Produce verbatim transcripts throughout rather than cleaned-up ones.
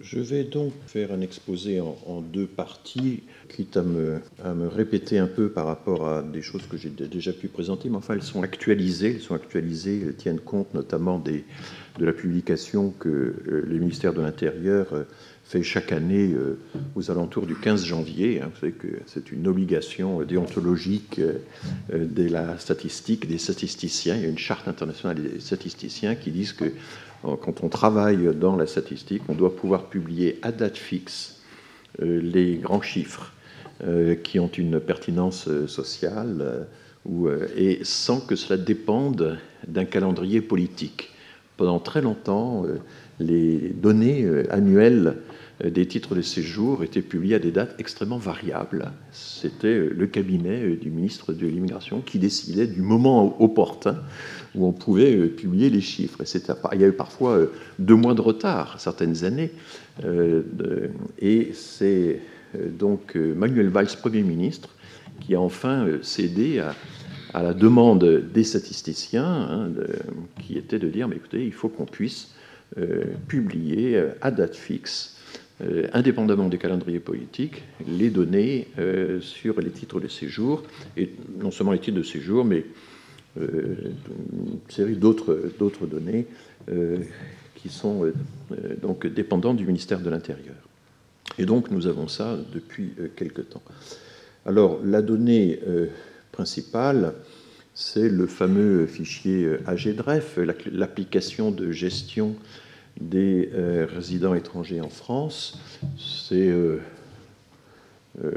Je vais donc faire un exposé en, en deux parties, quitte à me, à me répéter un peu par rapport à des choses que j'ai déjà pu présenter, mais enfin elles sont actualisées, elles sont actualisées, elles tiennent compte notamment des, de la publication que euh, le ministère de l'Intérieur euh, fait chaque année euh, aux alentours du quinze janvier. Hein. Vous savez que c'est une obligation déontologique euh, de la statistique, des statisticiens. Il y a une charte internationale des statisticiens qui disent que quand on travaille dans la statistique, on doit pouvoir publier à date fixe euh, les grands chiffres euh, qui ont une pertinence euh, sociale euh, ou, euh, et sans que cela dépende d'un calendrier politique. Pendant très longtemps, euh, les données euh, annuelles euh, des titres de séjour étaient publiées à des dates extrêmement variables. C'était euh, le cabinet euh, du ministre de l'Immigration qui décidait du moment opportun où on pouvait euh, publier les chiffres. Et c'était, il y a eu parfois euh, deux mois de retard, certaines années. Euh, de, et c'est euh, donc euh, Manuel Valls, Premier ministre, qui a enfin euh, cédé à, à la demande des statisticiens, hein, de, qui était de dire, mais écoutez, il faut qu'on puisse euh, publier euh, à date fixe, euh, indépendamment des calendriers politiques, les données euh, sur les titres de séjour, et non seulement les titres de séjour, mais Euh, une série d'autres, d'autres données euh, qui sont euh, donc dépendantes du ministère de l'Intérieur. Et donc nous avons ça depuis euh, quelque temps. Alors la donnée euh, principale, c'est le fameux fichier A G D R E F, l'application de gestion des euh, résidents étrangers en France. C'est euh, euh,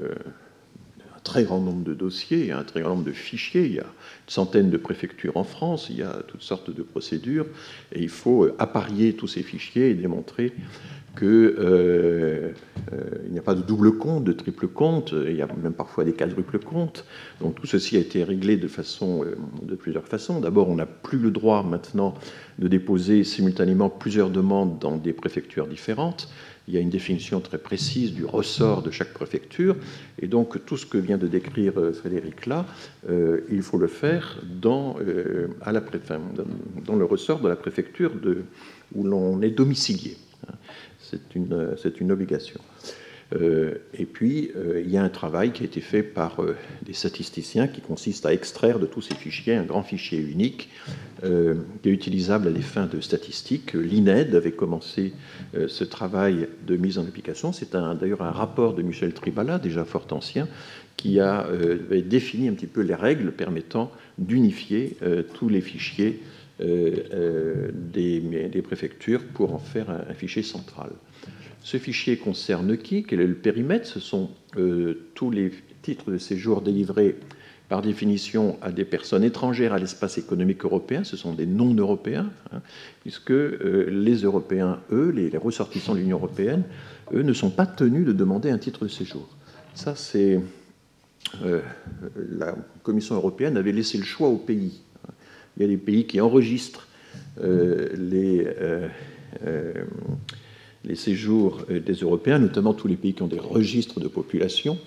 un très grand nombre de dossiers, un très grand nombre de fichiers. Il y a une centaine de préfectures en France, il y a toutes sortes de procédures, et il faut apparier tous ces fichiers et démontrer qu'il euh, euh, n'y a pas de double compte, de triple compte, il y a même parfois des quadruples comptes. Donc tout ceci a été réglé de, façon, euh, de plusieurs façons. D'abord, on n'a plus le droit maintenant de déposer simultanément plusieurs demandes dans des préfectures différentes. Il y a une définition très précise du ressort de chaque préfecture, et donc tout ce que vient de décrire Frédéric là, euh, il faut le faire dans, euh, à la pré... enfin, dans le ressort de la préfecture de... où l'on est domicilié. C'est une, c'est une obligation. Euh, et puis, euh, il y a un travail qui a été fait par euh, des statisticiens qui consiste à extraire de tous ces fichiers un grand fichier unique euh, qui est utilisable à des fins de statistiques. L'I N E D avait commencé euh, ce travail de mise en application. C'est un, d'ailleurs un rapport de Michel Tribala, déjà fort ancien, qui a euh, défini un petit peu les règles permettant d'unifier euh, tous les fichiers euh, euh, des, des préfectures pour en faire un, un fichier central. Ce fichier concerne qui? Quel est le périmètre? Ce sont euh, tous les titres de séjour délivrés par définition à des personnes étrangères à l'espace économique européen. Ce sont des non-européens, hein, puisque euh, les Européens, eux, les, les ressortissants de l'Union européenne, eux, ne sont pas tenus de demander un titre de séjour. Ça, c'est... Euh, la Commission européenne avait laissé le choix aux pays. Il y a des pays qui enregistrent euh, les... Euh, euh, les séjours des Européens, notamment tous les pays qui ont des registres de population.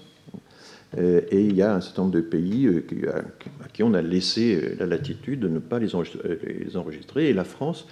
Et il y a un certain nombre de pays à qui on a laissé la latitude de ne pas les enregistrer, et la France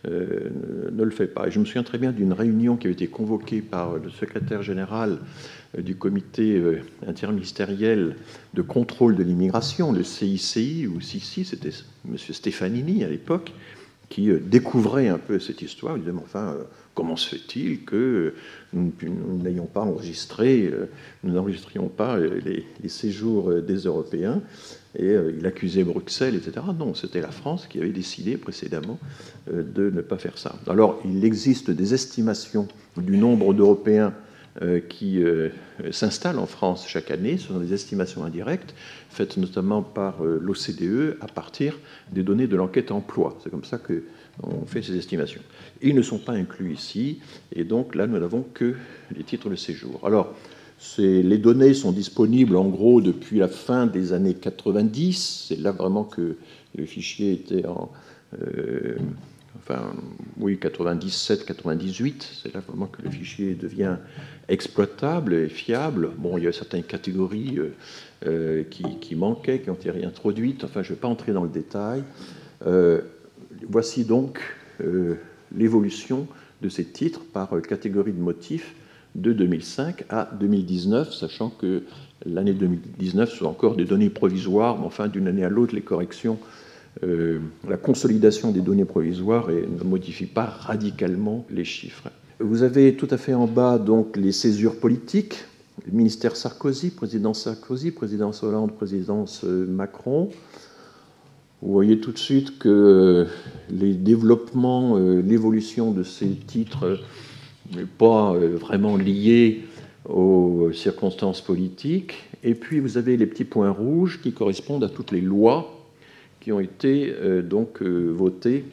ne le fait pas. Et je me souviens très bien d'une réunion qui avait été convoquée par le secrétaire général du comité interministériel de contrôle de l'immigration, le C I C I, ou C I C I, c'était M. Stefanini à l'époque, qui découvrait un peu cette histoire. Il disait, mais enfin, comment se fait-il que nous n'ayons pas enregistré, nous n'enregistrions pas les, les séjours des Européens? Et il accusait Bruxelles, et cetera. Non, c'était la France qui avait décidé précédemment de ne pas faire ça. Alors, il existe des estimations du nombre d'Européens qui s'installent en France chaque année. Ce sont des estimations indirectes, faites notamment par l'O C D E à partir des données de l'enquête emploi. C'est comme ça qu'on fait ces estimations. Ils ne sont pas inclus ici, et donc là, nous n'avons que les titres de séjour. Alors, c'est, les données sont disponibles en gros depuis la fin des années quatre-vingt-dix. C'est là vraiment que le fichier était en... Euh, enfin, oui, quatre-vingt-dix-sept quatre-vingt-dix-huit, c'est là vraiment que le fichier devient exploitable et fiable. Bon, il y a certaines catégories euh, euh, qui, qui manquaient, qui ont été réintroduites. Enfin, je ne vais pas entrer dans le détail. Euh, voici donc euh, l'évolution de ces titres par catégorie de motifs de deux mille cinq à deux mille dix-neuf, sachant que l'année deux mille dix-neuf sont encore des données provisoires, mais enfin d'une année à l'autre, les corrections, euh, la consolidation des données provisoires et ne modifie pas radicalement les chiffres. Vous avez tout à fait en bas donc les césures politiques, le ministère Sarkozy, présidence Sarkozy, présidence Hollande, présidence Macron. Vous voyez tout de suite que les développements, euh, l'évolution de ces titres n'est pas euh, vraiment liée aux circonstances politiques. Et puis vous avez les petits points rouges qui correspondent à toutes les lois qui ont été euh, donc euh, votées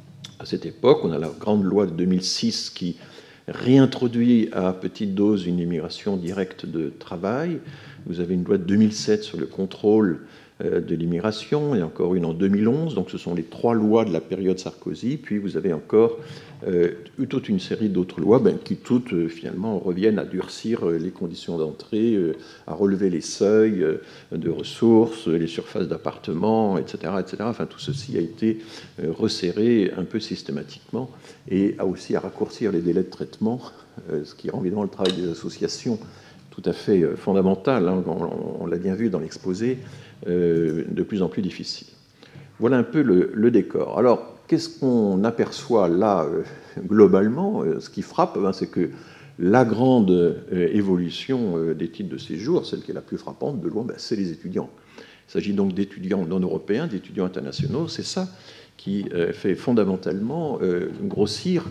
à cette époque. On a la grande loi de deux mille six qui réintroduit à petite dose une immigration directe de travail. Vous avez une loi de deux mille sept sur le contrôle de l'immigration, et encore une en deux mille onze, donc ce sont les trois lois de la période Sarkozy, puis vous avez encore euh, toute une série d'autres lois ben, qui toutes euh, finalement reviennent à durcir euh, les conditions d'entrée, euh, à relever les seuils euh, de ressources, les surfaces d'appartements, et cetera, et cetera. Enfin, tout ceci a été euh, resserré un peu systématiquement et a aussi à raccourcir les délais de traitement, euh, ce qui rend évidemment le travail des associations tout à fait euh, fondamental, hein, on, on l'a bien vu dans l'exposé, euh, de plus en plus difficile. Voilà un peu le, le décor. Alors, qu'est-ce qu'on aperçoit là, euh, globalement? euh, Ce qui frappe, ben, c'est que la grande euh, évolution euh, des titres de séjour, celle qui est la plus frappante, de loin, ben, c'est les étudiants. Il s'agit donc d'étudiants non européens, d'étudiants internationaux. C'est ça qui euh, fait fondamentalement euh, grossir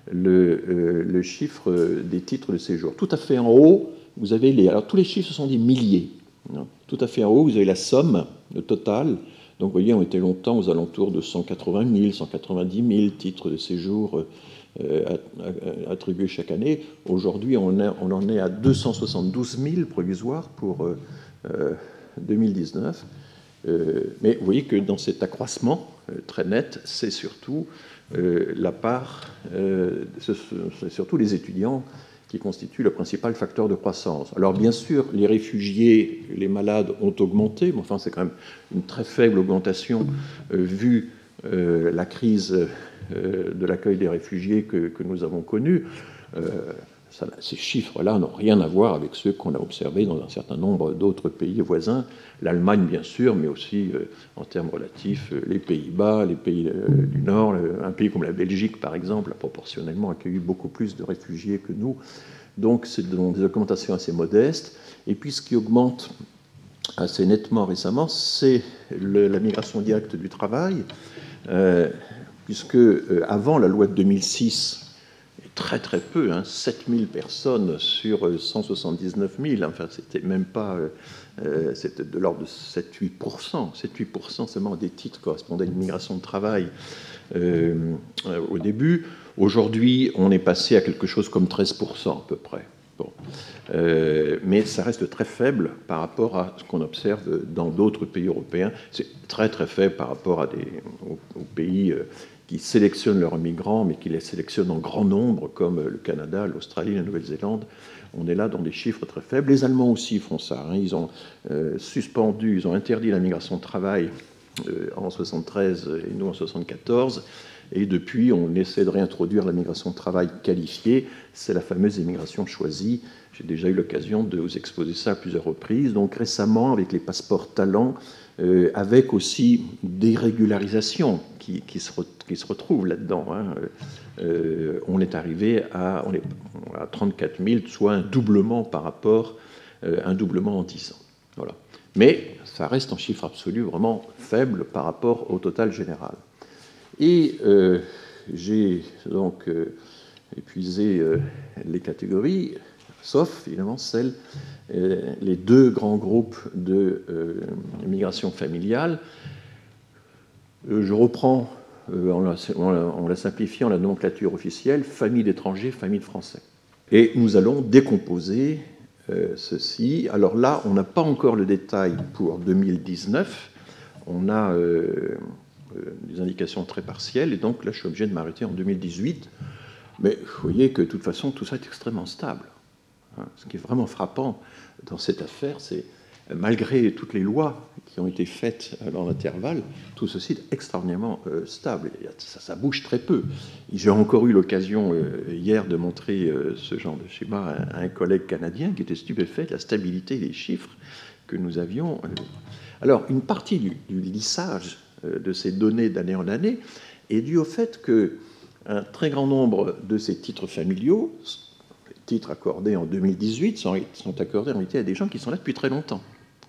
le, euh, le chiffre des titres de séjour. Tout à fait en haut, vous avez les... Alors, tous les chiffres, ce sont des milliers. Tout à fait en haut, vous avez la somme, le total. Donc, vous voyez, on était longtemps aux alentours de cent quatre-vingt mille, cent quatre-vingt-dix mille titres de séjour euh, attribués chaque année. Aujourd'hui, on, on en est à deux cent soixante-douze mille provisoires pour euh, euh, deux mille dix-neuf. Euh, mais vous voyez que dans cet accroissement euh, très net, c'est surtout euh, la part, euh, c'est surtout les étudiants qui constituent le principal facteur de croissance. Alors bien sûr, les réfugiés, les malades ont augmenté, mais enfin c'est quand même une très faible augmentation euh, vu euh, la crise euh, de l'accueil des réfugiés que, que nous avons connue. Euh, ça, ces chiffres-là n'ont rien à voir avec ceux qu'on a observés dans un certain nombre d'autres pays voisins, l'Allemagne bien sûr, mais aussi euh, en termes relatifs les Pays-Bas, les pays euh, du Nord, un pays comme la Belgique par exemple a proportionnellement accueilli beaucoup plus de réfugiés que nous. Donc c'est donc des augmentations assez modestes. Et puis ce qui augmente assez nettement récemment, c'est le, la migration directe du travail, euh, puisque euh, avant la loi de deux mille six, très très peu, hein, sept mille personnes sur cent soixante-dix-neuf mille, enfin c'était même pas, euh, c'était de l'ordre de sept à huit pour cent, sept à huit pour cent seulement des titres correspondaient à une migration de travail euh, au début. Aujourd'hui, on est passé à quelque chose comme treize pour cent à peu près. Bon. Euh, mais ça reste très faible par rapport à ce qu'on observe dans d'autres pays européens. C'est très très faible par rapport à des, aux, aux pays euh, qui sélectionnent leurs migrants, mais qui les sélectionnent en grand nombre, comme le Canada, l'Australie, la Nouvelle-Zélande. On est là dans des chiffres très faibles. Les Allemands aussi font ça. Hein. Ils ont euh, suspendu, ils ont interdit la migration de travail euh, en soixante-treize et nous en soixante-quatorze. Et depuis, on essaie de réintroduire la migration de travail qualifiée. C'est la fameuse immigration choisie. J'ai déjà eu l'occasion de vous exposer ça à plusieurs reprises. Donc récemment, avec les passeports talents, euh, avec aussi des régularisations qui, qui, se, re, qui se retrouvent là-dedans. Hein. Euh, on est arrivé à, on est à trente-quatre mille, soit un doublement par rapport, euh, un doublement en dix ans. Voilà. Mais ça reste en chiffre absolu vraiment faible par rapport au total général. Et euh, j'ai donc euh, épuisé euh, les catégories, sauf évidemment celles, euh, les deux grands groupes de euh, migration familiale. Euh, je reprends, euh, en, la, en la simplifiant, la nomenclature officielle, famille d'étrangers, famille de Français. Et nous allons décomposer euh, ceci. Alors là, on n'a pas encore le détail pour deux mille dix-neuf. On a... Euh, des indications très partielles, et donc là je suis obligé de m'arrêter en deux mille dix-huit, mais vous voyez que de toute façon tout ça est extrêmement stable. Ce qui est vraiment frappant dans cette affaire, c'est malgré toutes les lois qui ont été faites dans l'intervalle, tout ceci est extraordinairement euh, stable. Ça, ça bouge très peu. J'ai encore eu l'occasion euh, hier de montrer euh, ce genre de schéma à, à un collègue canadien qui était stupéfait de la stabilité des chiffres que nous avions. Alors, une partie du, du lissage euh, de ces données d'année en année est due au fait qu'un très grand nombre de ces titres familiaux, les titres accordés en deux mille dix-huit, sont, sont accordés en réalité à des gens qui sont là depuis très longtemps.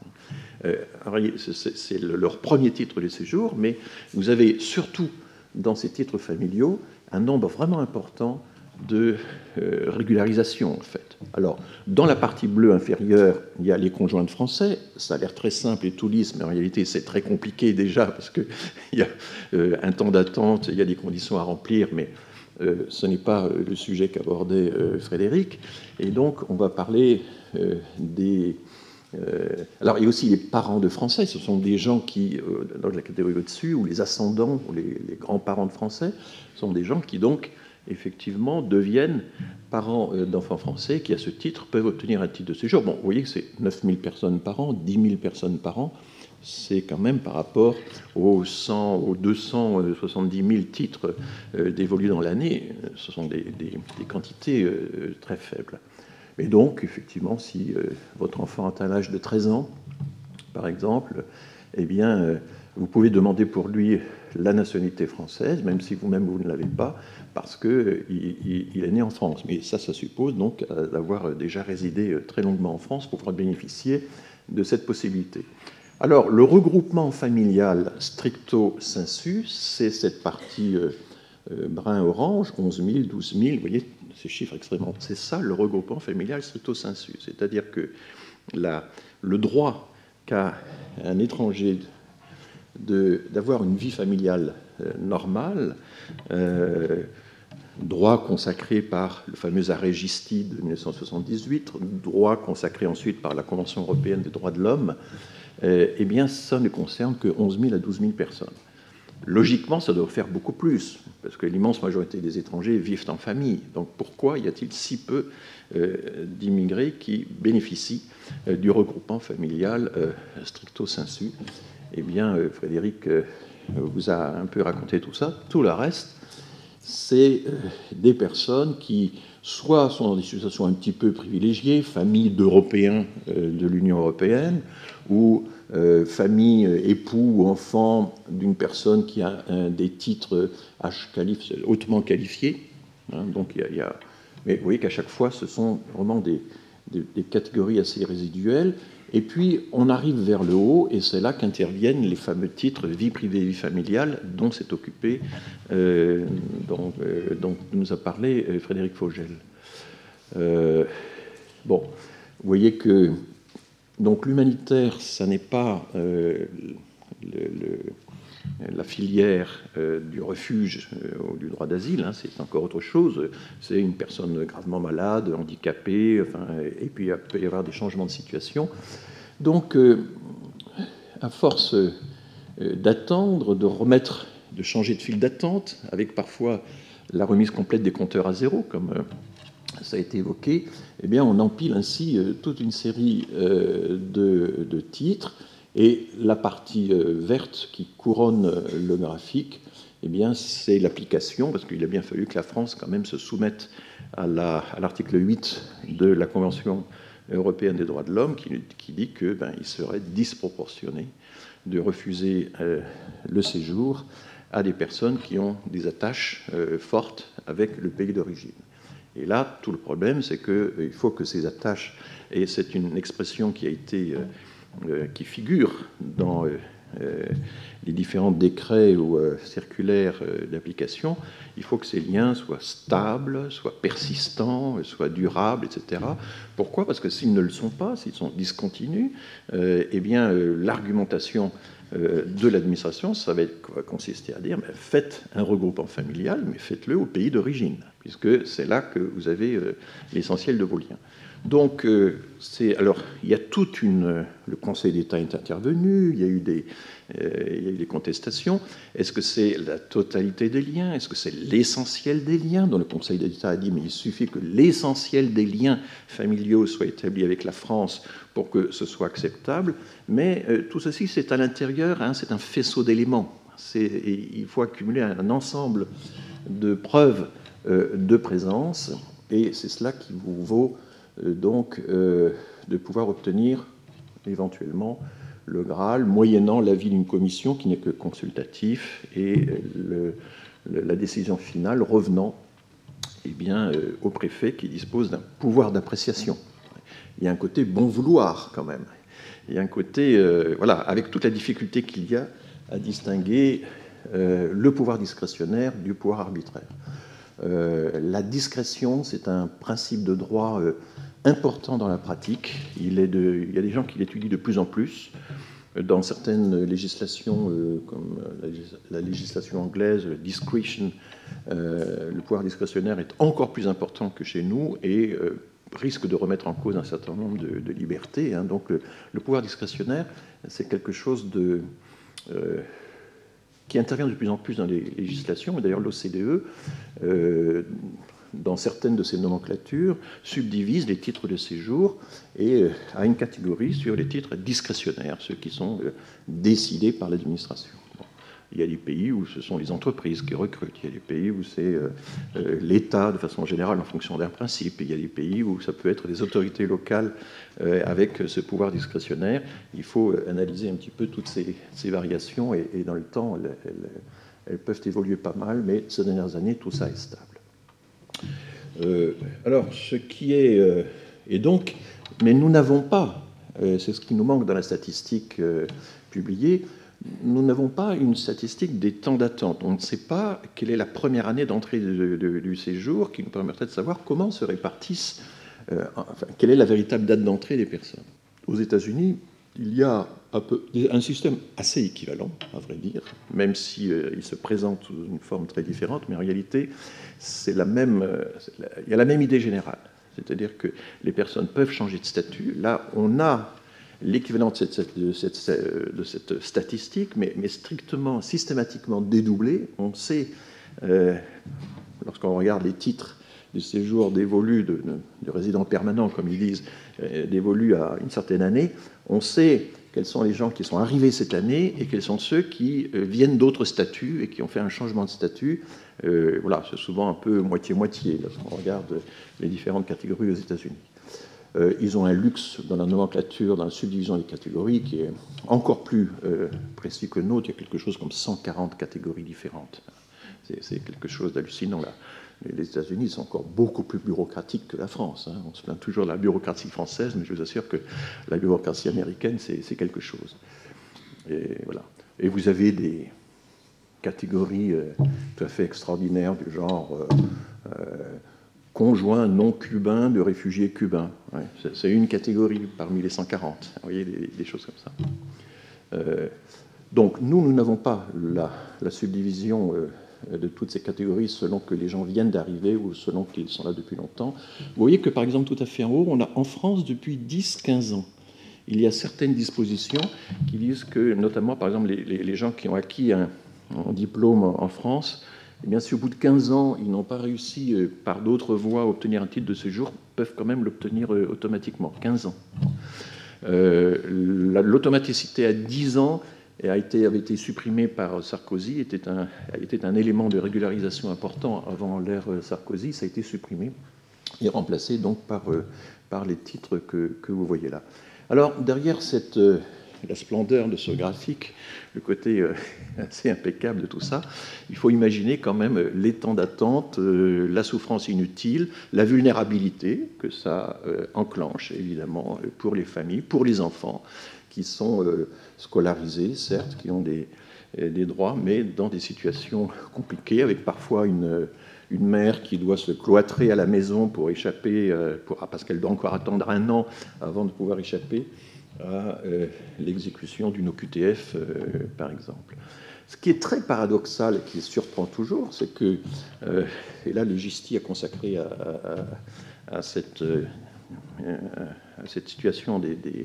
Euh, c'est leur premier titre de séjour, mais vous avez surtout dans ces titres familiaux un nombre vraiment important de euh, régularisation, en fait. Alors, dans la partie bleue inférieure, il y a les conjoints de français. Ça a l'air très simple et tout lisse, mais en réalité, c'est très compliqué déjà, parce qu'il y a euh, un temps d'attente, il y a des conditions à remplir, mais euh, ce n'est pas le sujet qu'abordait euh, Frédéric. Et donc, on va parler euh, des... Euh, alors, il y a aussi les parents de Français. Ce sont des gens qui, euh, dans la catégorie au-dessus, ou les ascendants, ou les, les grands-parents de Français, sont des gens qui, donc, effectivement, deviennent parents euh, d'enfants français qui, à ce titre, peuvent obtenir un titre de séjour. Bon, vous voyez que c'est neuf mille personnes par an, dix mille personnes par an. C'est quand même par rapport aux, cent, aux deux cent soixante-dix mille titres euh, dévolus dans l'année, ce sont des, des, des quantités euh, très faibles. Et donc, effectivement, si euh, votre enfant atteint l'âge de treize ans, par exemple, eh bien, euh, vous pouvez demander pour lui la nationalité française, même si vous-même vous ne l'avez pas, parce qu'il euh, il, il est né en France. Mais ça, ça suppose donc euh, d'avoir déjà résidé euh, très longuement en France pour pouvoir bénéficier de cette possibilité. Alors, le regroupement familial stricto sensu, c'est cette partie euh, euh, brun-orange, onze mille, douze mille, vous voyez, ces chiffres extrêmement... C'est ça le regroupement familial stricto sensu. C'est-à-dire que la, le droit qu'a un étranger d'avoir une vie familiale euh, normale, euh, droit consacré par le fameux arrêt Gisti de mille neuf cent soixante-dix-huit, droit consacré ensuite par la Convention européenne des droits de l'homme, euh, eh bien, ça ne concerne que onze mille à douze mille personnes. Logiquement, ça doit faire beaucoup plus, parce que l'immense majorité des étrangers vivent en famille. Donc pourquoi y a-t-il si peu euh, d'immigrés qui bénéficient euh, du regroupement familial euh, stricto sensu? Eh bien, euh, Frédéric euh, vous a un peu raconté tout ça. Tout le reste, c'est euh, des personnes qui soit sont dans des situations un petit peu privilégiées, famille d'Européens euh, de l'Union européenne, ou Euh, famille, époux ou enfant d'une personne qui a un, des titres H qualif, hautement qualifiés. Hein, donc il y a, il y a, mais vous voyez qu'à chaque fois, ce sont vraiment des, des, des catégories assez résiduelles. Et puis, on arrive vers le haut, et c'est là qu'interviennent les fameux titres vie privée, vie familiale, dont s'est occupé, euh, dont, euh, dont nous a parlé Frédéric Fogel. Euh, bon, vous voyez que donc l'humanitaire, ça n'est pas euh, le, le, la filière euh, du refuge euh, ou du droit d'asile, hein, c'est encore autre chose. C'est une personne gravement malade, handicapée, enfin, et puis il peut y avoir des changements de situation. Donc, euh, à force euh, d'attendre, de remettre, de changer de file d'attente, avec parfois la remise complète des compteurs à zéro, comme... Euh, ça a été évoqué, eh bien, on empile ainsi euh, toute une série euh, de, de titres, et la partie euh, verte qui couronne euh, le graphique, eh bien, c'est l'application, parce qu'il a bien fallu que la France quand même se soumette à l'article huit de la Convention européenne des droits de l'homme, qui, qui dit que ben, il serait disproportionné de refuser euh, le séjour à des personnes qui ont des attaches euh, fortes avec le pays d'origine. Et là, tout le problème, c'est qu'il euh, faut que ces attaches, et c'est une expression qui a été, euh, euh, qui figure dans euh, euh, les différents décrets ou euh, circulaires euh, d'application, il faut que ces liens soient stables, soient persistants, soient durables, et cetera. Pourquoi? Parce que s'ils ne le sont pas, s'ils sont discontinus, euh, eh bien, euh, l'argumentation euh, de l'administration, ça va, être, va consister à dire, mais faites un regroupement familial, mais faites-le au pays d'origine. puisque c'est là que vous avez euh, l'essentiel de vos liens. Donc, euh, c'est, alors, il y a toute une... Le Conseil d'État est intervenu, il y a eu des, euh, il y a eu des contestations. Est-ce que c'est la totalité des liens? Est-ce que c'est l'essentiel des liens? Dont le Conseil d'État a dit, mais il suffit que l'essentiel des liens familiaux soit établi avec la France pour que ce soit acceptable. Mais euh, tout ceci, c'est à l'intérieur, hein, c'est un faisceau d'éléments. C'est, il faut accumuler un ensemble de preuves euh, de présence, et c'est cela qui vous vaut euh, donc euh, de pouvoir obtenir éventuellement le Graal, moyennant l'avis d'une commission qui n'est que consultatif, et le, le, la décision finale revenant eh bien, euh, au préfet qui dispose d'un pouvoir d'appréciation. Il y a un côté bon vouloir quand même. Il y a un côté, euh, voilà, avec toute la difficulté qu'il y a à distinguer euh, le pouvoir discrétionnaire du pouvoir arbitraire. Euh, la discrétion, c'est un principe de droit euh, important dans la pratique. Il, est de, il y a des gens qui l'étudient de plus en plus. Dans certaines législations, euh, comme la, la législation anglaise, le discretion, euh, le pouvoir discrétionnaire est encore plus important que chez nous et euh, risque de remettre en cause un certain nombre de, de libertés. Hein. Donc le, le pouvoir discrétionnaire, c'est quelque chose de... Euh, qui intervient de plus en plus dans les législations, et d'ailleurs l'O C D E, euh, dans certaines de ses nomenclatures, subdivise les titres de séjour et euh, a une catégorie sur les titres discrétionnaires, ceux qui sont euh, décidés par l'administration. Bon. Il y a des pays où ce sont les entreprises qui recrutent, il y a des pays où c'est euh, euh, l'État de façon générale en fonction d'un principe, il y a des pays où ça peut être des autorités locales euh, avec ce pouvoir discrétionnaire. Il faut analyser un petit peu toutes ces, ces variations et, et dans le temps, elles, elles, elles peuvent évoluer pas mal, mais ces dernières années, tout ça est stable. Euh, alors, ce qui est... Euh, et donc, mais nous n'avons pas, euh, c'est ce qui nous manque dans la statistique euh, publiée, nous n'avons pas une statistique des temps d'attente. On ne sait pas quelle est la première année d'entrée de, de, du séjour qui nous permettrait de savoir comment se répartissent, euh, enfin, quelle est la véritable date d'entrée des personnes. Aux États-Unis, il y a un, peu, un système assez équivalent, à vrai dire, même s'il si, euh, se présente sous une forme très différente, mais en réalité, c'est la même, euh, c'est la, il y a la même idée générale. C'est-à-dire que les personnes peuvent changer de statut. Là, on a l'équivalent de cette, de, cette, de cette statistique, mais, mais strictement, systématiquement dédoublée. On sait, euh, lorsqu'on regarde les titres du séjour dévolus de, de, de résidents permanents, comme ils disent, euh, dévolus à une certaine année, on sait quels sont les gens qui sont arrivés cette année et quels sont ceux qui euh, viennent d'autres statuts et qui ont fait un changement de statut. Euh, voilà, c'est souvent un peu moitié-moitié lorsqu'on regarde les différentes catégories aux États-Unis. Euh, ils ont un luxe dans la nomenclature, dans la subdivision des catégories qui est encore plus euh, précis que le nôtre. Il y a quelque chose comme cent quarante catégories différentes. C'est, c'est quelque chose d'hallucinant là. Les États-Unis sont encore beaucoup plus bureaucratiques que la France. Hein. On se plaint toujours de la bureaucratie française, mais je vous assure que la bureaucratie américaine, c'est, c'est quelque chose. Et, voilà. Et vous avez des catégories euh, tout à fait extraordinaires du genre euh, euh, conjoint non cubain de réfugiés cubains. Ouais, c'est, c'est une catégorie parmi les cent quarante. Vous voyez, des, des choses comme ça. Euh, donc, nous, nous n'avons pas la, la subdivision euh, de toutes ces catégories selon que les gens viennent d'arriver ou selon qu'ils sont là depuis longtemps. Vous voyez que, par exemple, tout à fait en haut, on a en France depuis dix à quinze ans. Il y a certaines dispositions qui disent que, notamment, par exemple, les, les, les gens qui ont acquis un, un diplôme en, en France, eh bien, si au bout de quinze ans, ils n'ont pas réussi, euh, par d'autres voies, à obtenir un titre de séjour, peuvent quand même l'obtenir euh, automatiquement. quinze ans. Euh, la, l'automaticité à dix ans a été, avait été supprimée par Sarkozy, était un, était un élément de régularisation important avant l'ère Sarkozy. Ça a été supprimé et remplacé donc par, euh, par les titres que, que vous voyez là. Alors, derrière cette... Euh, la splendeur de ce graphique, le côté euh, assez impeccable de tout ça, il faut imaginer quand même les temps d'attente, euh, la souffrance inutile, la vulnérabilité que ça euh, enclenche, évidemment, pour les familles, pour les enfants, qui sont euh, scolarisés, certes, qui ont des, des droits, mais dans des situations compliquées, avec parfois une... une mère qui doit se cloîtrer à la maison pour échapper, euh, pour, parce qu'elle doit encore attendre un an avant de pouvoir échapper à euh, l'exécution d'une O Q T F, euh, par exemple. Ce qui est très paradoxal et qui surprend toujours, c'est que, euh, et là le Gisti a consacré à, à, à, cette, euh, à cette situation des, des,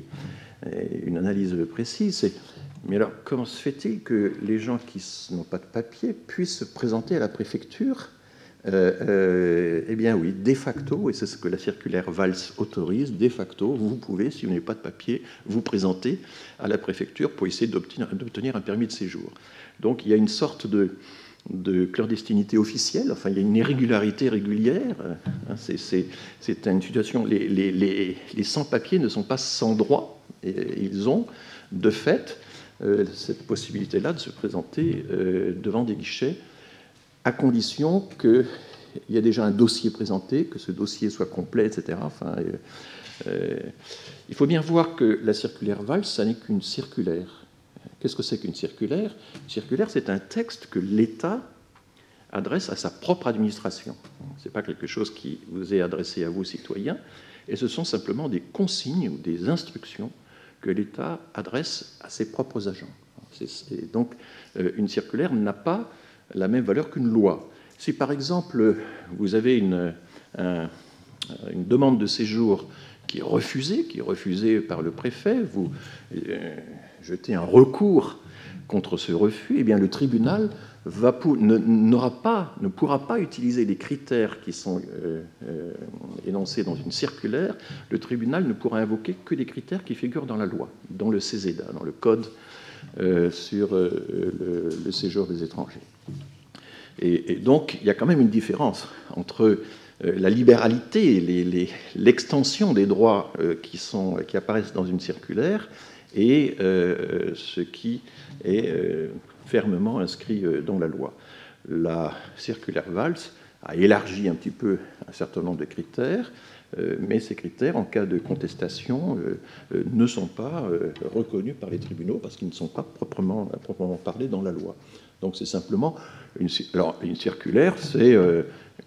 une analyse précise, c'est mais alors comment se fait-il que les gens qui n'ont pas de papier puissent se présenter à la préfecture? Euh, euh, eh bien oui, de facto, et c'est ce que la circulaire Valls autorise, de facto, vous pouvez, si vous n'avez pas de papier, vous présenter à la préfecture pour essayer d'obtenir, d'obtenir un permis de séjour. Donc il y a une sorte de, de clandestinité officielle, enfin il y a une irrégularité régulière, hein, c'est, c'est, c'est une situation, les, les, les, les sans-papiers ne sont pas sans droit, et ils ont de fait euh, cette possibilité-là de se présenter euh, devant des guichets, à condition qu'il y ait déjà un dossier présenté, que ce dossier soit complet, et cetera. Enfin, euh, euh, il faut bien voir que la circulaire Valls, ça n'est qu'une circulaire. Qu'est-ce que c'est qu'une circulaire? Une circulaire, c'est un texte que l'État adresse à sa propre administration. Ce n'est pas quelque chose qui vous est adressé à vous, citoyens, et ce sont simplement des consignes ou des instructions que l'État adresse à ses propres agents. C'est, c'est, donc, euh, une circulaire n'a pas la même valeur qu'une loi. Si par exemple vous avez une, un, une demande de séjour qui est refusée, qui est refusée par le préfet, vous euh, jetez un recours contre ce refus, eh bien le tribunal va pour, ne, n'aura pas, ne pourra pas utiliser les critères qui sont euh, euh, énoncés dans une circulaire. Le tribunal ne pourra invoquer que des critères qui figurent dans la loi, dans le C E S E D A, dans le code euh, sur euh, le, le séjour des étrangers. Et, et donc, il y a quand même une différence entre euh, la libéralité, les, les, l'extension des droits euh, qui, sont, qui apparaissent dans une circulaire et euh, ce qui est euh, fermement inscrit euh, dans la loi. La circulaire Valls a élargi un petit peu un certain nombre de critères, euh, mais ces critères, en cas de contestation, euh, euh, ne sont pas euh, reconnus par les tribunaux parce qu'ils ne sont pas proprement, proprement parlés dans la loi. Donc c'est simplement une, alors, une circulaire, c'est, euh,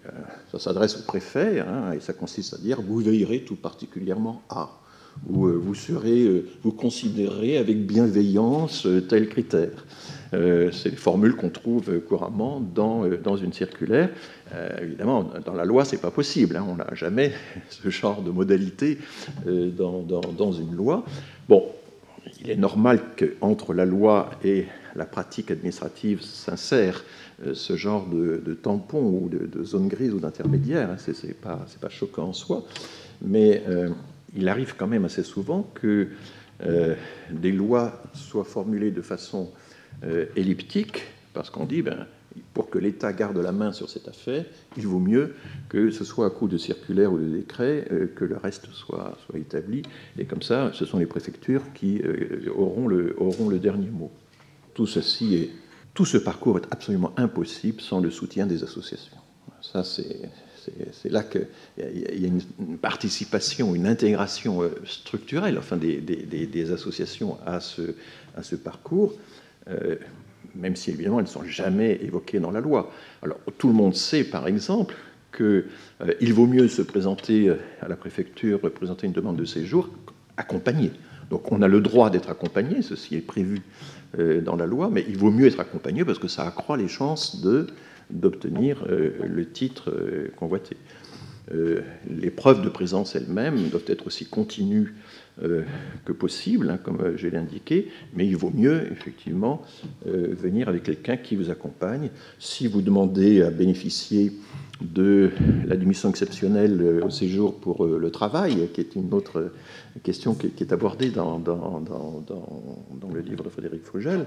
ça s'adresse au préfet, hein, et ça consiste à dire vous veillerez tout particulièrement à, ou euh, vous serez, euh, vous considérez avec bienveillance euh, tel critère. Euh, c'est des formules qu'on trouve couramment dans, euh, dans une circulaire. Euh, évidemment, dans la loi, c'est pas possible. Hein, on n'a jamais ce genre de modalité euh, dans, dans, dans une loi. Bon, il est normal qu'entre la loi et la pratique administrative s'insère euh, ce genre de, de tampon ou de, de zone grise ou d'intermédiaire. Hein, c'est, c'est pas, c'est pas choquant en soi, mais euh, il arrive quand même assez souvent que euh, des lois soient formulées de façon euh, elliptique, parce qu'on dit, ben, pour que l'État garde la main sur cette affaire, il vaut mieux que ce soit à coup de circulaire ou de décret euh, que le reste soit, soit établi. Et comme ça, ce sont les préfectures qui euh, auront, le, auront le dernier mot. Tout ceci est, tout ce parcours est absolument impossible sans le soutien des associations. Ça, c'est, c'est, c'est là qu'il y a une, une participation, une intégration structurelle, enfin, des, des, des associations à ce, à ce parcours. Euh, même si évidemment elles ne sont jamais évoquées dans la loi. Alors tout le monde sait par exemple qu'il euh, vaut mieux se présenter à la préfecture, présenter une demande de séjour accompagné. Donc on a le droit d'être accompagné, ceci est prévu euh, dans la loi, mais il vaut mieux être accompagné parce que ça accroît les chances de, d'obtenir euh, le titre euh, convoité. Euh, les preuves de présence elles-mêmes doivent être aussi continues euh, que possible, hein, comme euh, je l'ai indiqué, mais il vaut mieux, effectivement, euh, venir avec quelqu'un qui vous accompagne. Si vous demandez à bénéficier de l'admission exceptionnelle euh, au séjour pour euh, le travail, qui est une autre question qui, qui est abordée dans, dans, dans, dans, dans le livre de Frédéric Frugel,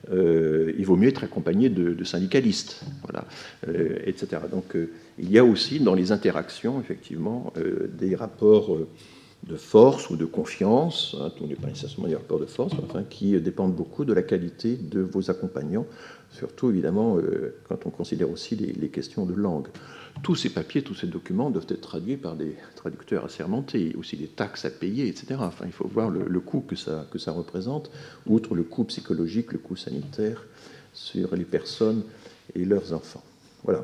euh, il vaut mieux être accompagné de, de syndicalistes, voilà, euh, et cetera. Donc, euh, il y a aussi dans les interactions, effectivement, euh, des rapports euh, de force ou de confiance, hein, tout n'est pas nécessairement des rapports de force, mais enfin, qui dépendent beaucoup de la qualité de vos accompagnants, surtout évidemment euh, quand on considère aussi les, les questions de langue. Tous ces papiers, tous ces documents doivent être traduits par des traducteurs assermentés, il y a aussi des taxes à payer, et cetera. Enfin, il faut voir le, le coût que ça, que ça représente, outre le coût psychologique, le coût sanitaire sur les personnes et leurs enfants. Voilà.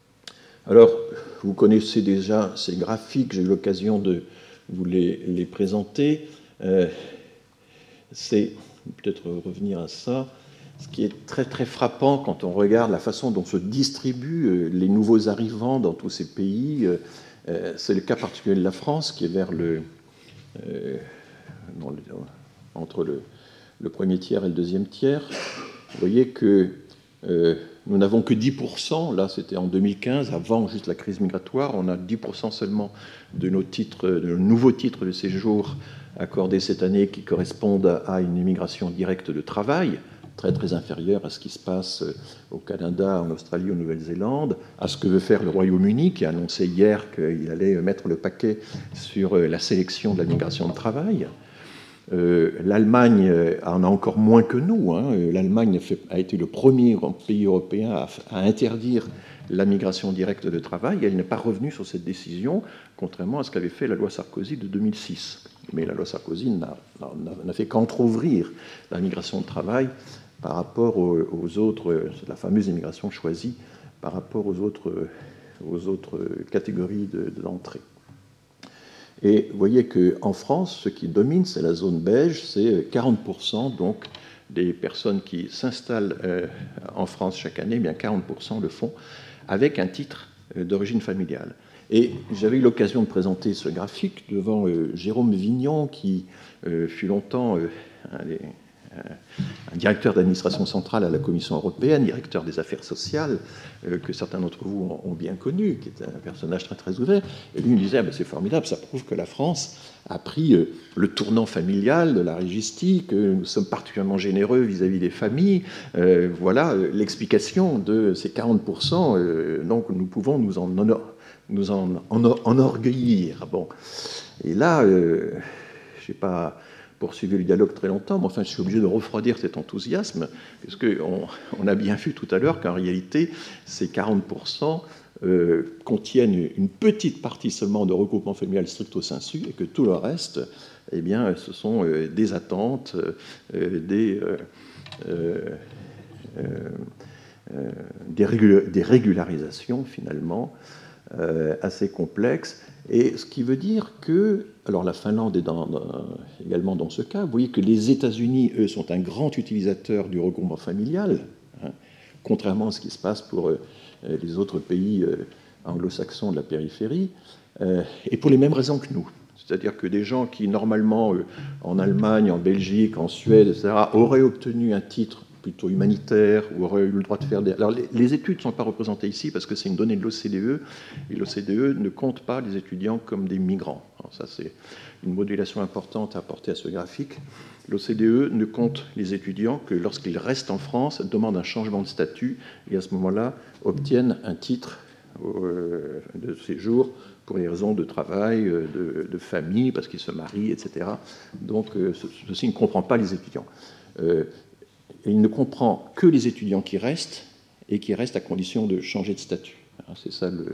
Alors, vous connaissez déjà ces graphiques, j'ai eu l'occasion de vous les, les présenter. Euh, c'est, peut-être revenir à ça, ce qui est très très frappant quand on regarde la façon dont se distribuent les nouveaux arrivants dans tous ces pays, c'est le cas particulier de la France, qui est vers le, euh, le entre le, le premier tiers et le deuxième tiers. Vous voyez que euh, nous n'avons que dix pour cent, là c'était en deux mille quinze, avant juste la crise migratoire, on a dix pour cent seulement de nos titres, de nos nouveaux titres de séjour accordés cette année qui correspondent à une immigration directe de travail, très très inférieure à ce qui se passe au Canada, en Australie, en Nouvelle-Zélande, à ce que veut faire le Royaume-Uni, qui a annoncé hier qu'il allait mettre le paquet sur la sélection de la migration de travail. Euh, L'Allemagne en a encore moins que nous. Hein. L'Allemagne a été le premier pays européen à, à interdire la migration directe de travail. Elle n'est pas revenue sur cette décision, contrairement à ce qu'avait fait la loi Sarkozy de deux mille six. Mais la loi Sarkozy n'a fait qu'entrouvrir la migration de travail par rapport aux, aux autres, la fameuse immigration choisie, par rapport aux autres, aux autres catégories d'entrée. Et vous voyez qu'en France, ce qui domine, c'est la zone beige, c'est quarante pour cent donc, des personnes qui s'installent en France chaque année, eh bien quarante pour cent le font avec un titre d'origine familiale. Et j'avais eu l'occasion de présenter ce graphique devant Jérôme Vignon, qui fut longtemps un des un directeur d'administration centrale à la Commission européenne, directeur des affaires sociales, euh, que certains d'entre vous ont bien connu, qui était un personnage très très ouvert. Et lui, il disait, ah ben, c'est formidable, ça prouve que la France a pris euh, le tournant familial de la régistique, que nous sommes particulièrement généreux vis-à-vis des familles. Euh, voilà euh, l'explication de ces quarante pour cent, euh, donc nous pouvons nous en, nous en, en, en enorgueillir. Bon. Et là, euh, je ne sais pas poursuivi le dialogue très longtemps, mais enfin, je suis obligé de refroidir cet enthousiasme, puisqu'on on a bien vu tout à l'heure qu'en réalité, ces quarante pour cent euh, contiennent une petite partie seulement de regroupement familial stricto sensu, et que tout le reste, eh bien, ce sont euh, des attentes, euh, des, euh, euh, euh, des, régula des régularisations, finalement, euh, assez complexes. Et ce qui veut dire que, alors la Finlande est dans, dans, également dans ce cas, vous voyez que les États-Unis, eux, sont un grand utilisateur du regroupement familial, hein, contrairement à ce qui se passe pour euh, les autres pays euh, anglo-saxons de la périphérie, euh, et pour les mêmes raisons que nous. C'est-à-dire que des gens qui, normalement, euh, en Allemagne, en Belgique, en Suède, et cetera, auraient obtenu un titre plutôt humanitaire, ou auraient eu le droit de faire des... Alors, les, les études ne sont pas représentées ici parce que c'est une donnée de l'O C D E, et l'O C D E ne compte pas les étudiants comme des migrants. Alors, ça, c'est une modulation importante à apporter à ce graphique. L'O C D E ne compte les étudiants que lorsqu'ils restent en France, demandent un changement de statut, et à ce moment-là, obtiennent un titre euh, de séjour pour les raisons de travail, de, de famille, parce qu'ils se marient, et cetera. Donc, euh, ceci ne comprend pas les étudiants. Euh, Et il ne comprend que les étudiants qui restent, et qui restent à condition de changer de statut. C'est ça le...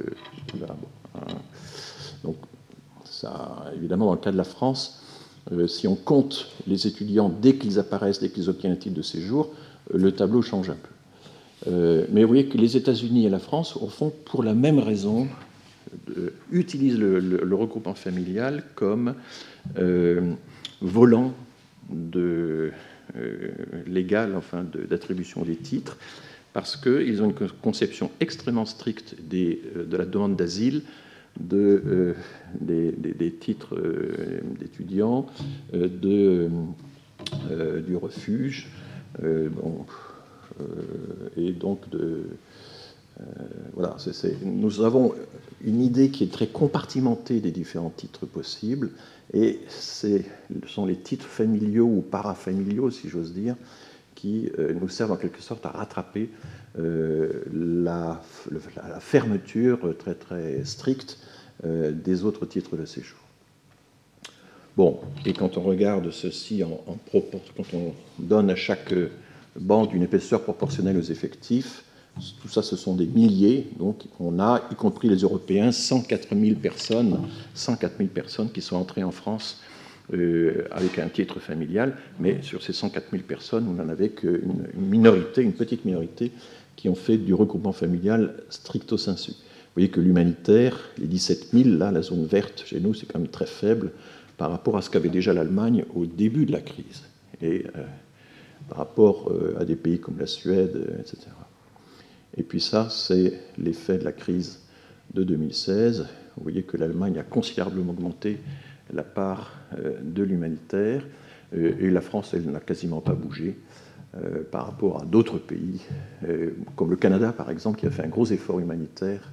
Donc, ça, évidemment, dans le cas de la France, euh, si on compte les étudiants dès qu'ils apparaissent, dès qu'ils obtiennent un titre de séjour, euh, le tableau change un peu. Euh, mais vous voyez que les États-Unis et la France, au fond, pour la même raison, euh, utilisent le, le, le regroupement familial comme euh, volant de... Euh, légale, enfin, d'attribution de, des titres, parce qu'ils ont une conception extrêmement stricte des, euh, de la demande d'asile, de, euh, des, des, des titres euh, d'étudiants, euh, de, euh, du refuge, euh, bon, euh, et donc de... Euh, voilà, c'est, c'est, nous avons une idée qui est très compartimentée des différents titres possibles, et c'est, ce sont les titres familiaux ou parafamiliaux, si j'ose dire, qui euh, nous servent en quelque sorte à rattraper euh, la, le, la fermeture très très stricte euh, des autres titres de séjour. Bon, et quand on regarde ceci en, en proportion, quand on donne à chaque bande une épaisseur proportionnelle aux effectifs, tout ça, ce sont des milliers. Donc, on a, y compris les Européens, cent quatre mille personnes, cent quatre mille personnes qui sont entrées en France euh, avec un titre familial. Mais sur ces cent quatre mille personnes, on n'en avait qu'une une minorité, une petite minorité, qui ont fait du regroupement familial stricto sensu. Vous voyez que l'humanitaire, les dix-sept mille, là, la zone verte chez nous, c'est quand même très faible par rapport à ce qu'avait déjà l'Allemagne au début de la crise. Et euh, par rapport à des pays comme la Suède, et cetera. Et puis ça, c'est l'effet de la crise de deux mille seize. Vous voyez que l'Allemagne a considérablement augmenté la part de l'humanitaire, et la France, elle n'a quasiment pas bougé par rapport à d'autres pays, comme le Canada, par exemple, qui a fait un gros effort humanitaire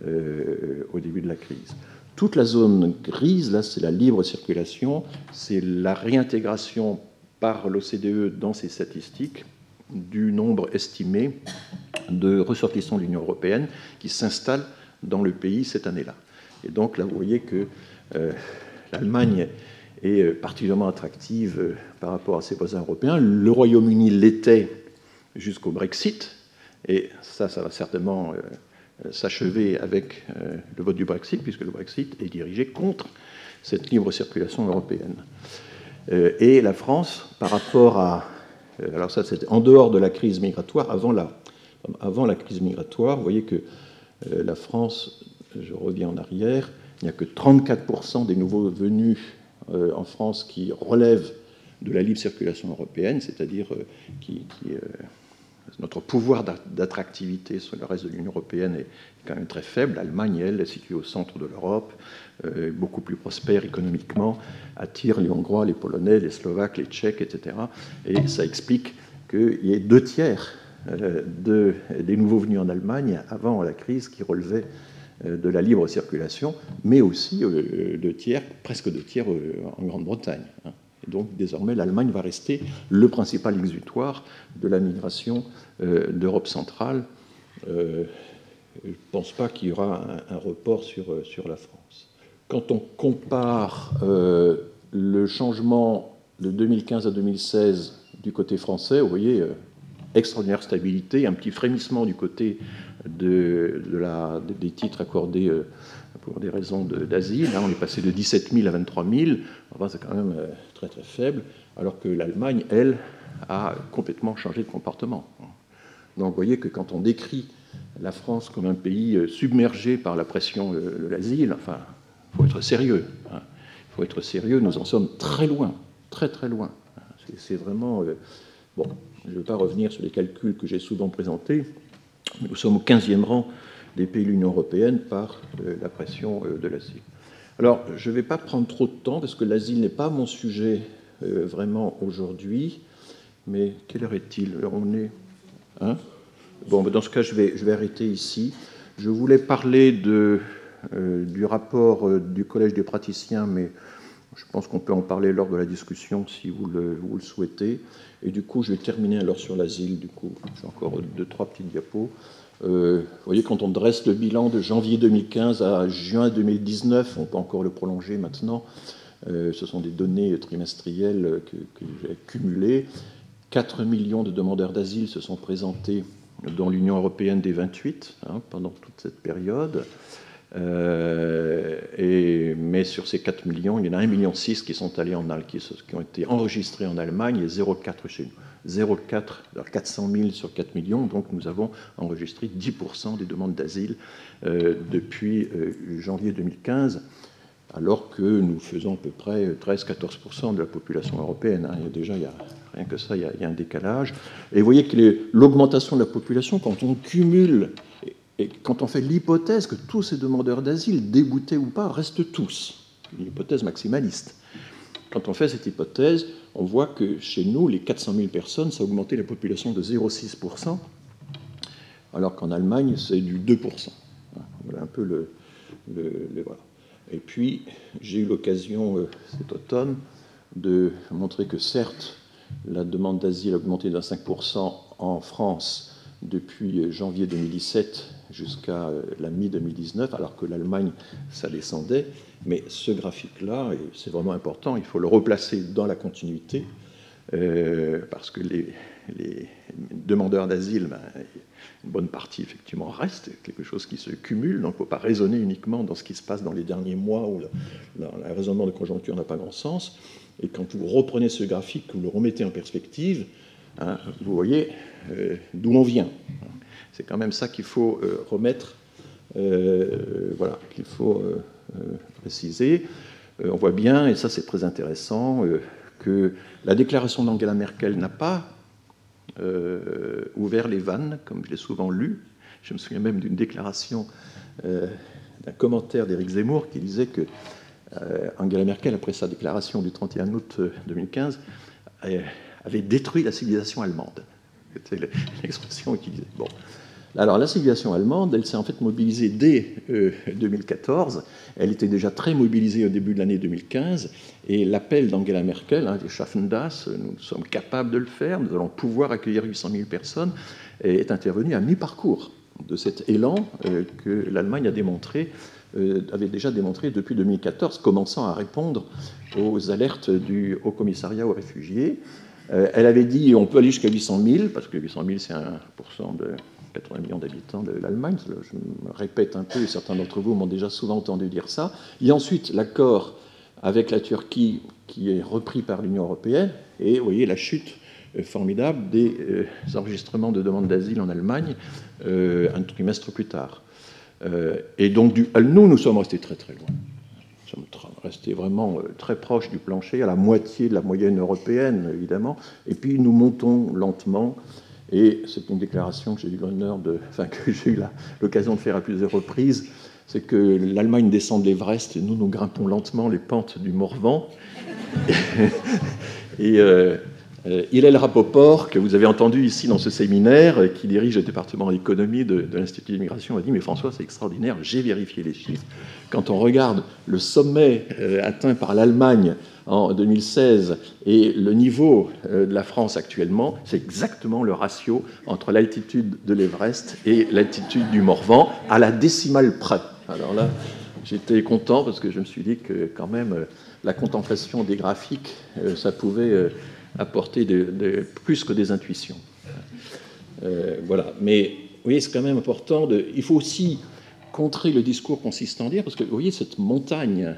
au début de la crise. Toute la zone grise, là, c'est la libre circulation, c'est la réintégration par l'O C D E dans ses statistiques du nombre estimé de ressortissants de l'Union européenne qui s'installent dans le pays cette année-là. Et donc là, vous voyez que euh, l'Allemagne est particulièrement attractive euh, par rapport à ses voisins européens. Le Royaume-Uni l'était jusqu'au Brexit, et ça, ça va certainement euh, s'achever avec euh, le vote du Brexit, puisque le Brexit est dirigé contre cette libre circulation européenne. Euh, et la France, par rapport à... Euh, alors ça, c'était en dehors de la crise migratoire, avant la, avant la crise migratoire, vous voyez que euh, la France, je reviens en arrière, il n'y a que trente-quatre pour cent des nouveaux venus euh, en France qui relèvent de la libre circulation européenne, c'est-à-dire euh, qui... qui euh, notre pouvoir d'attractivité sur le reste de l'Union européenne est quand même très faible. L'Allemagne, elle, est située au centre de l'Europe, euh, beaucoup plus prospère économiquement, attire les Hongrois, les Polonais, les Slovaques, les Tchèques, et cetera. Et ça explique qu'il y ait deux tiers euh, de, des nouveaux venus en Allemagne avant la crise qui relevaient euh, de la libre circulation, mais aussi euh, deux tiers, presque deux tiers euh, en Grande-Bretagne. Hein. Et donc, désormais, l'Allemagne va rester le principal exutoire de la migration euh, d'Europe centrale. Euh, je ne pense pas qu'il y aura un, un report sur, sur la France. Quand on compare euh, le changement de deux mille quinze à deux mille seize du côté français, vous voyez, euh, extraordinaire stabilité, un petit frémissement du côté de, de la, des titres accordés euh, pour des raisons d'asile. Là, on est passé de dix-sept mille à vingt-trois mille. Enfin, c'est quand même très, très faible, alors que l'Allemagne, elle, a complètement changé de comportement. Donc, vous voyez que quand on décrit la France comme un pays submergé par la pression de l'asile, enfin, il faut être sérieux. Il hein. faut être sérieux, nous en sommes très loin, très, très loin. C'est vraiment... Euh, bon, je ne vais pas revenir sur les calculs que j'ai souvent présentés, mais nous sommes au quinzième rang des pays de l'Union européenne par euh, la pression euh, de l'asile. Alors, je ne vais pas prendre trop de temps, parce que l'asile n'est pas mon sujet euh, vraiment aujourd'hui, mais quelle heure est-il? On est... Hein bon, dans ce cas, je vais, je vais arrêter ici. Je voulais parler de, euh, du rapport euh, du Collège des praticiens, mais je pense qu'on peut en parler lors de la discussion si vous le, vous le souhaitez. Et du coup, je vais terminer alors sur l'asile. Du coup, j'ai encore deux, trois petites diapos. Euh, vous voyez, quand on dresse le bilan de janvier deux mille quinze à juin deux mille dix-neuf, on peut encore le prolonger maintenant, euh, ce sont des données trimestrielles que, que j'ai cumulées. quatre millions de demandeurs d'asile se sont présentés dans l'Union européenne des vingt-huit hein, pendant toute cette période. Euh, et, mais sur ces quatre millions, il y en a un virgule six million qui sont allés en qui, qui ont été enregistrés en Allemagne et zéro virgule quatre chez nous. zéro virgule quatre, alors quatre cent mille sur quatre millions, donc nous avons enregistré dix pour cent des demandes d'asile euh, depuis euh, janvier deux mille quinze, alors que nous faisons à peu près treize à quatorze pour cent de la population européenne. Hein. Il y a déjà, il y a, rien que ça, il y, a, il y a un décalage. Et vous voyez que l'augmentation de la population, quand on cumule... Et quand on fait l'hypothèse que tous ces demandeurs d'asile, déboutés ou pas, restent tous, une hypothèse maximaliste, quand on fait cette hypothèse, on voit que chez nous, les quatre cent mille personnes, ça a augmenté la population de zéro virgule six pour cent, alors qu'en Allemagne, c'est du deux pour cent. Voilà un peu le... le, le voilà. Et puis, j'ai eu l'occasion euh, cet automne de montrer que certes, la demande d'asile a augmenté d'un cinq pour cent en France depuis janvier deux mille dix-sept jusqu'à la mi-deux mille dix-neuf, alors que l'Allemagne, ça descendait. Mais ce graphique-là, et c'est vraiment important, il faut le replacer dans la continuité, euh, parce que les, les demandeurs d'asile, ben, une bonne partie, effectivement, reste, quelque chose qui se cumule, donc il ne faut pas raisonner uniquement dans ce qui se passe dans les derniers mois où le, le raisonnement de conjoncture n'a pas grand sens. Et quand vous reprenez ce graphique, vous le remettez en perspective, hein, vous voyez euh, d'où on vient. C'est quand même ça qu'il faut euh, remettre, euh, voilà, qu'il faut euh, euh, préciser. Euh, on voit bien, et ça c'est très intéressant, euh, que la déclaration d'Angela Merkel n'a pas euh, ouvert les vannes, comme je l'ai souvent lu. Je me souviens même d'une déclaration, euh, d'un commentaire d'Éric Zemmour qui disait que euh, Angela Merkel, après sa déclaration du trente et un août deux mille quinze, avait détruit la civilisation allemande. C'était l'expression utilisée. Bon. Alors, la civilisation allemande, elle s'est en fait mobilisée dès euh, deux mille quatorze. Elle était déjà très mobilisée au début de l'année deux mille quinze. Et l'appel d'Angela Merkel, hein, wir schaffen das, nous sommes capables de le faire, nous allons pouvoir accueillir huit cent mille personnes, est intervenu à mi-parcours de cet élan euh, que l'Allemagne a démontré, euh, avait déjà démontré depuis deux mille quatorze, commençant à répondre aux alertes du Haut Commissariat aux réfugiés. Euh, elle avait dit on peut aller jusqu'à huit cent mille, parce que huit cent mille, c'est un pour cent de quatre-vingts millions d'habitants de l'Allemagne. Je me répète un peu, et certains d'entre vous m'ont déjà souvent entendu dire ça. Il y a ensuite l'accord avec la Turquie qui est repris par l'Union européenne, et vous voyez la chute formidable des euh, enregistrements de demandes d'asile en Allemagne euh, un trimestre plus tard. Euh, et donc, du, nous, nous sommes restés très très loin. Nous sommes restés vraiment euh, très proches du plancher, à la moitié de la moyenne européenne, évidemment. Et puis, nous montons lentement. Et c'est une déclaration que j'ai eu l'honneur de, enfin que j'ai eu la, l'occasion de faire à plusieurs reprises, c'est que l'Allemagne descend de l'Everest et nous, nous grimpons lentement les pentes du Morvan. et euh, euh, Hillel Rapoport, que vous avez entendu ici dans ce séminaire, euh, qui dirige le département d'économie de, de l'Institut d'immigration, a dit « Mais François, c'est extraordinaire, j'ai vérifié les chiffres. Quand on regarde le sommet euh, atteint par l'Allemagne en deux mille seize et le niveau de la France actuellement, c'est exactement le ratio entre l'altitude de l'Everest et l'altitude du Morvan, à la décimale près. » Alors là, j'étais content parce que je me suis dit que quand même la contemplation des graphiques, ça pouvait apporter de, de, plus que des intuitions. Euh, voilà. Mais vous voyez, c'est quand même important. De, il faut aussi contrer le discours consistant à dire, parce que vous voyez cette montagne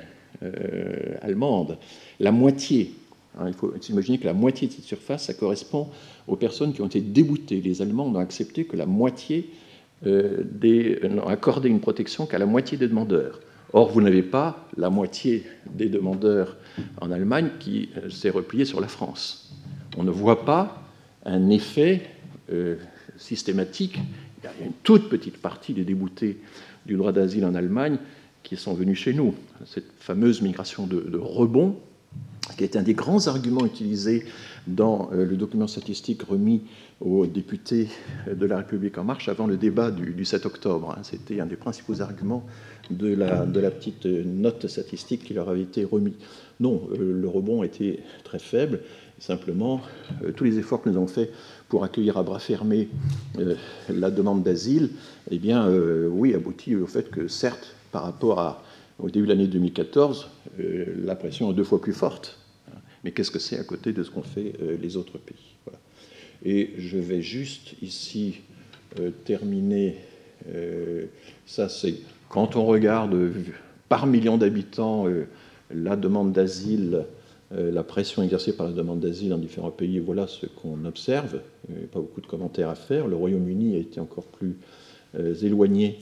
Euh, allemande, la moitié, hein, il faut s'imaginer que la moitié de cette surface, ça correspond aux personnes qui ont été déboutées. Les Allemands n'ont accepté que la moitié euh, des, n'ont accordé une protection qu'à la moitié des demandeurs. Or, vous n'avez pas la moitié des demandeurs en Allemagne qui euh, s'est repliée sur la France. On ne voit pas un effet euh, systématique. Il y a une toute petite partie des déboutés du droit d'asile en Allemagne qui sont venus chez nous. Cette fameuse migration de, de rebond, qui est un des grands arguments utilisés dans euh, le document statistique remis aux députés de La République En Marche avant le débat du, du sept octobre. Hein. C'était un des principaux arguments de la, de la petite note statistique qui leur avait été remis. Non, euh, le rebond était très faible. Simplement, euh, tous les efforts que nous avons faits pour accueillir à bras fermés euh, la demande d'asile, eh bien, euh, oui, aboutit au fait que, certes, par rapport à, au début de l'année deux mille quatorze, euh, la pression est deux fois plus forte. Mais qu'est-ce que c'est à côté de ce qu'ont fait euh, les autres pays? Voilà. Et je vais juste ici euh, terminer. Euh, ça, c'est quand on regarde euh, par million d'habitants euh, la demande d'asile, euh, la pression exercée par la demande d'asile dans différents pays, voilà ce qu'on observe. Il n'y a pas beaucoup de commentaires à faire. Le Royaume-Uni a été encore plus euh, éloigné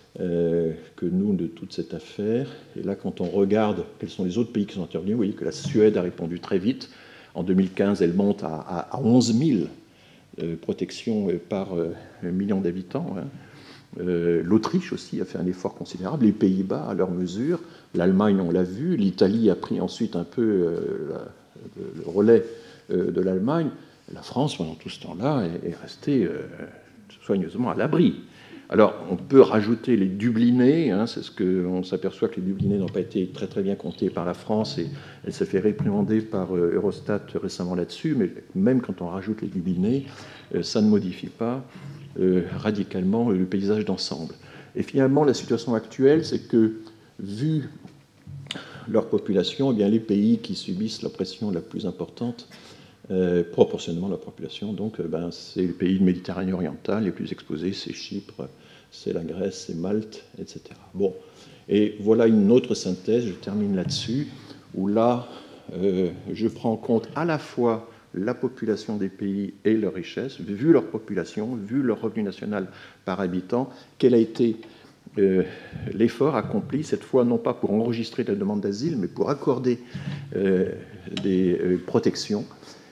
Euh, que nous de toute cette affaire. Et là, quand on regarde quels sont les autres pays qui sont intervenus, vous voyez que la Suède a répondu très vite. En deux mille quinze, elle monte à, à, à onze mille euh, protections par euh, million d'habitants. Hein. Euh, L'Autriche aussi a fait un effort considérable. Les Pays-Bas, à leur mesure. L'Allemagne, on l'a vu. L'Italie a pris ensuite un peu euh, la, le relais euh, de l'Allemagne. La France, pendant tout ce temps-là, est, est restée euh, soigneusement à l'abri. Alors, on peut rajouter les Dublinés, hein, c'est ce qu'on s'aperçoit que les Dublinés n'ont pas été très très bien comptés par la France et elle s'est fait réprimander par euh, Eurostat récemment là-dessus, mais même quand on rajoute les Dublinés, euh, ça ne modifie pas euh, radicalement le paysage d'ensemble. Et finalement, la situation actuelle, c'est que, vu leur population, eh bien, les pays qui subissent la pression la plus importante, Euh, proportionnellement à la population. Donc, euh, ben, c'est les pays de Méditerranée orientale les plus exposés, c'est Chypre, c'est la Grèce, c'est Malte, et cetera. Bon, et voilà une autre synthèse, je termine là-dessus, où là, euh, je prends en compte à la fois la population des pays et leur richesse, vu leur population, vu leur revenu national par habitant, quel a été euh, l'effort accompli, cette fois non pas pour enregistrer la demande d'asile, mais pour accorder euh, des euh, protections.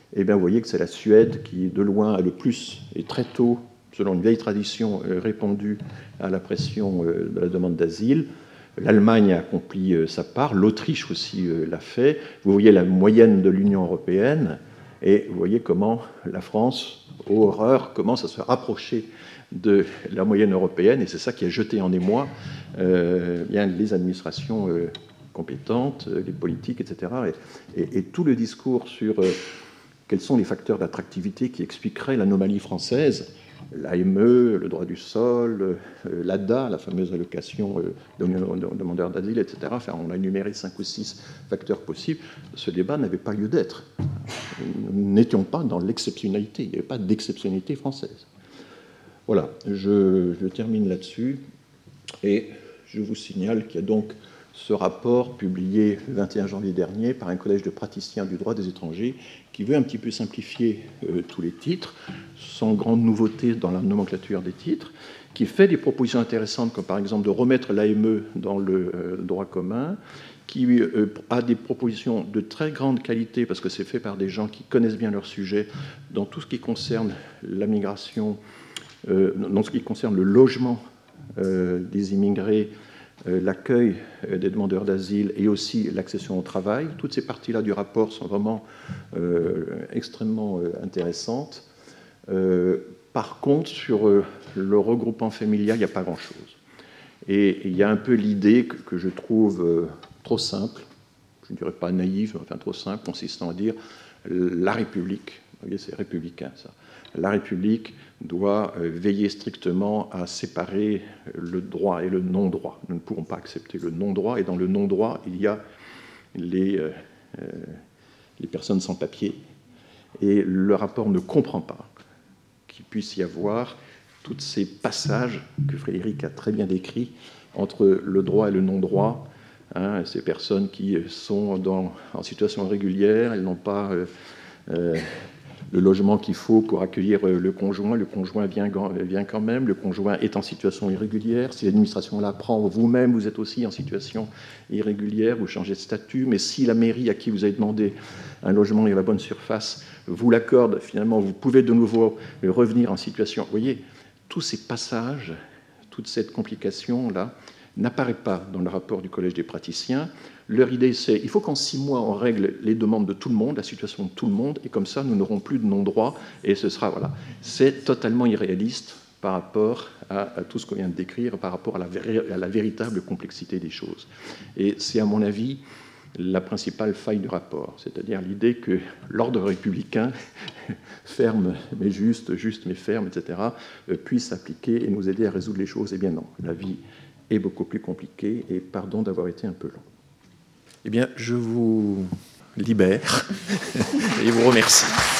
eh bien, vous voyez que c'est la Suède qui, de loin, a le plus, et très tôt, selon une vieille tradition, euh, répondu à la pression euh, de la demande d'asile. L'Allemagne a accompli euh, sa part, l'Autriche aussi euh, l'a fait. Vous voyez la moyenne de l'Union européenne, et vous voyez comment la France, ô horreur, commence à se rapprocher de la moyenne européenne, et c'est ça qui a jeté en émoi euh, bien les administrations euh, compétentes, les politiques, et cetera. Et, et, et tout le discours sur euh, quels sont les facteurs d'attractivité qui expliqueraient l'anomalie française, l'A M E, le droit du sol, euh, l'A D A, la fameuse allocation euh, de demandeurs d'asile, et cetera. Enfin, on a énuméré cinq ou six facteurs possibles. Ce débat n'avait pas lieu d'être. Nous n'étions pas dans l'exceptionnalité. Il n'y avait pas d'exceptionnalité française. Voilà, je, je termine là-dessus. Et je vous signale qu'il y a donc ce rapport publié le vingt et un janvier dernier par un collège de praticiens du droit des étrangers qui veut un petit peu simplifier euh, tous les titres, sans grande nouveauté dans la nomenclature des titres, qui fait des propositions intéressantes, comme par exemple de remettre l'A M E dans le euh, droit commun, qui euh, a des propositions de très grande qualité, parce que c'est fait par des gens qui connaissent bien leur sujet, dans tout ce qui concerne la migration, euh, dans ce qui concerne le logement euh, des immigrés, Euh, l'accueil euh, des demandeurs d'asile et aussi l'accession au travail. Toutes ces parties-là du rapport sont vraiment euh, extrêmement euh, intéressantes. Euh, par contre, sur euh, le regroupement familial, il n'y a pas grand-chose. Et il y a un peu l'idée que, que je trouve euh, trop simple, je ne dirais pas naïve, mais enfin trop simple, consistant à dire la République, vous voyez, c'est républicain ça, la République doit veiller strictement à séparer le droit et le non-droit. Nous ne pourrons pas accepter le non-droit, et dans le non-droit, il y a les, euh, les personnes sans papier, et le rapport ne comprend pas qu'il puisse y avoir tous ces passages que Frédéric a très bien décrits entre le droit et le non-droit. Hein, ces personnes qui sont dans, en situation irrégulière, elles n'ont pas euh, euh, le logement qu'il faut pour accueillir le conjoint, le conjoint vient, vient quand même, le conjoint est en situation irrégulière, si l'administration l'apprend, vous-même vous êtes aussi en situation irrégulière, vous changez de statut, mais si la mairie à qui vous avez demandé un logement et la bonne surface vous l'accorde, finalement vous pouvez de nouveau revenir en situation. Vous voyez, tous ces passages, toute cette complication-là, n'apparaît pas dans le rapport du Collège des praticiens. Leur idée, c'est il faut qu'en six mois, on règle les demandes de tout le monde, la situation de tout le monde, et comme ça, nous n'aurons plus de non-droit, et ce sera, voilà. C'est totalement irréaliste par rapport à, à tout ce qu'on vient de décrire, par rapport à la, à la véritable complexité des choses. Et c'est, à mon avis, la principale faille du rapport, c'est-à-dire l'idée que l'ordre républicain, ferme mais juste, juste mais ferme, et cetera, puisse s'appliquer et nous aider à résoudre les choses. Eh bien non, la vie est beaucoup plus compliquée, et pardon d'avoir été un peu long. Eh bien, je vous libère et vous remercie.